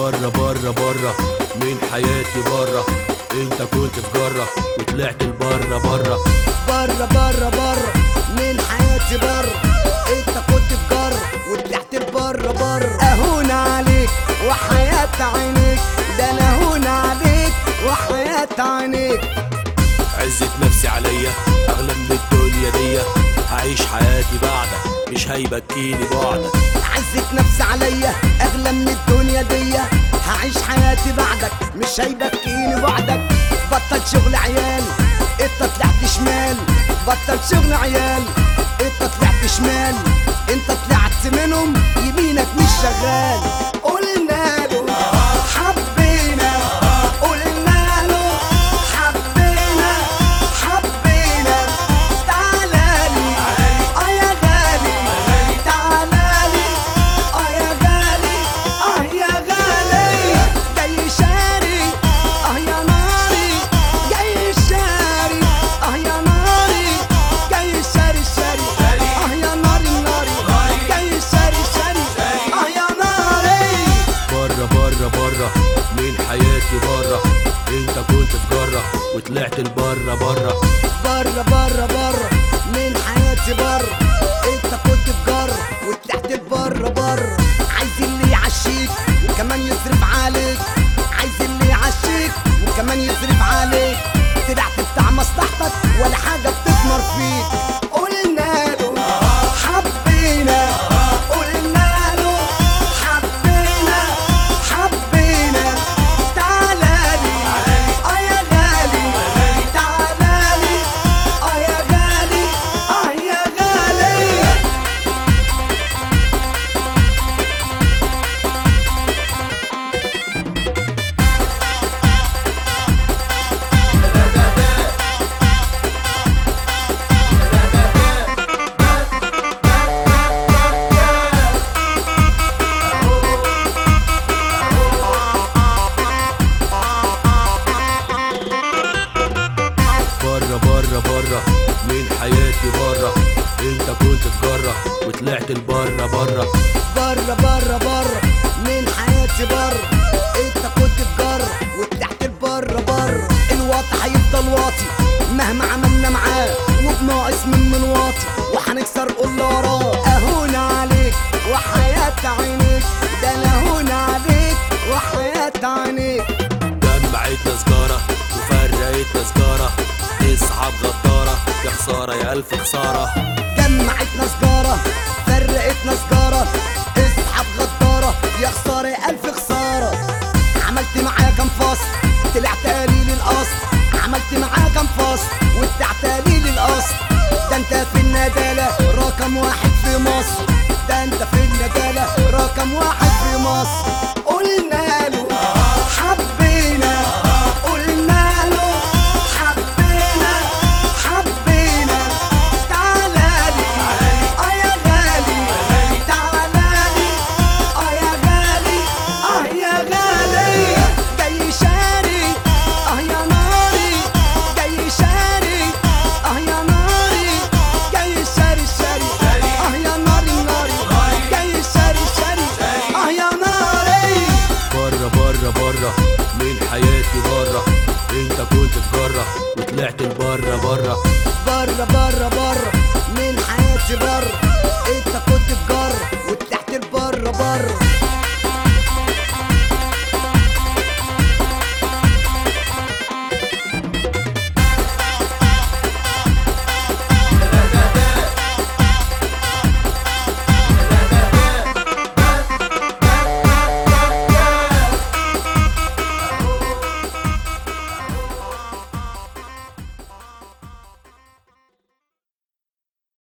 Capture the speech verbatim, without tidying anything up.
بره بره بره من حياتي بره. انت كنت في جره وطلعت لبره بره. بره بره بره من حياتي بره. انت كنت في جره وطلعت لبره بره. اهون عليك وحياة عينيك، ده انا اهون عليك وحياة عينيك. عزت نفسي عليا اغلى من الدنيا دي، هعيش حياتي بعدك مش هيبكيني بعدك. عزت نفسي عليا اغلى من الدنيا دي، هعيش حياتي بعدك مش هيبكيني بعدك. بطل شغل عيال انت طلعت شمال، بطل شغل عيال انت طلعت شمال. انت طلعت منهم يمينك مش شغال. قلنا له حبينا، قلنا له حبينا حبينا. تعالالي اه يا غالي، تعالالي اه يا غالي، اه يا غالي. جاي شاري اه يا ناري، جاي شاري اه يا ناري، جاي شاري شاري اه يا ناري ناري، جاي شاري شاري اه يا ناري. بره بره بره من حياتي بره. انت كنت في جره وطلعت لبره بره. بره بره بره من حياتي بره. انت كنت في جره وطلعت لبره بره. عايز اللي يعشيك وكمان يصرف عليك، عايز اللي يعشيك وكمان يصرف عليك. طلعت بتاع مصلحتك ولا حاجه بتثمر فيك. قلنا له حبينا، قلنا له حبينا حبينا. تعالالي اه يا غالي، تعالالي اه يا غالي، اه يا غالي. بره بره بره من حياتي بره. انت كنت في جره وطلعت لبره بره. بره بره بره من حياتي بره. انت كنت في جره وطلعت لبره بره. الواطي هيفضل واطي مهما عملنا معاه، وبناقص من من واطي وهنكسر كل وراه. اهون عليك وحياة عينيك، ده انا اهون عليك وحياة عينيك. جمعتنا سجاره وفرقتنا سجاره، اصحاب غداره يا خساره يا الف خساره. جمعتنا سجارة فرقتنا سجارة، اسحب غدارة يا خسارة يا ألف خسارة. عملت معايا كام فصل طلعت قليل الأصل، عملت معايا كام فصل وطلعت قليل الأصل. ده انت في الندالة رقم واحد في مصر، ده انت في الندالة رقم واحد في مصر. قلنا له حبينا، قلنا له حبينا حبينا. تعالالي اه يا غالي، تعالالي اه يا غالي، اه يا غالي. جاي شاري اه يا ناري، جاي شاري اه يا ناري، جاي شاري شاري اه يا ناري ناري، جاي شاري شاري اه يا ناري. بره بره بره من حياتي بره. انت كنت في جره وطلعت لبره بره. بره بره بره من حياتي بره. انت كنت في جره